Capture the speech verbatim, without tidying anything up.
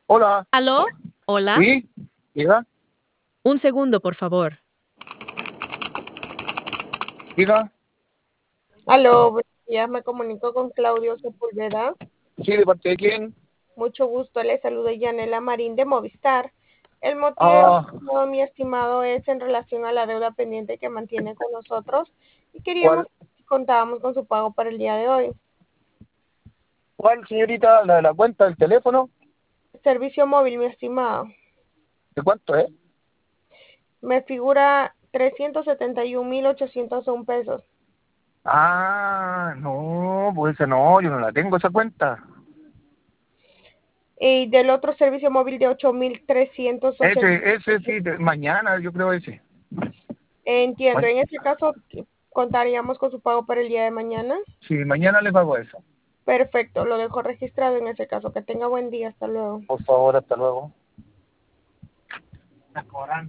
Hola. ¿Aló? ¿Hola? ¿Sí? ¿Diga? Un segundo, por favor. ¿Diga? Aló, buenos días, me comunico con Claudio Sepúlveda. ¿Sí, de parte de quién? Mucho gusto, le saludo Yanela Marín de Movistar. El motivo, Ah, no, mi estimado, es en relación a la deuda pendiente que mantiene con nosotros y queríamos ¿cuál? saber si contábamos con su pago para el día de hoy. ¿Cuál, señorita? ¿La de la cuenta del teléfono? Servicio móvil, mi estimado. ¿De cuánto es? Me figura trescientos setenta y un mil ochocientos un pesos. Ah, no, pues esa no, yo no la tengo esa cuenta. Y del otro servicio móvil de ocho mil trescientos ochenta. Ese, ese sí, de- mañana yo creo ese. Entiendo, Ma- en este caso contaríamos con su pago para el día de mañana. Sí, mañana le pago eso. Perfecto, lo dejo registrado en ese caso. Que tenga buen día, hasta luego. Por favor, hasta luego. Está cobrando.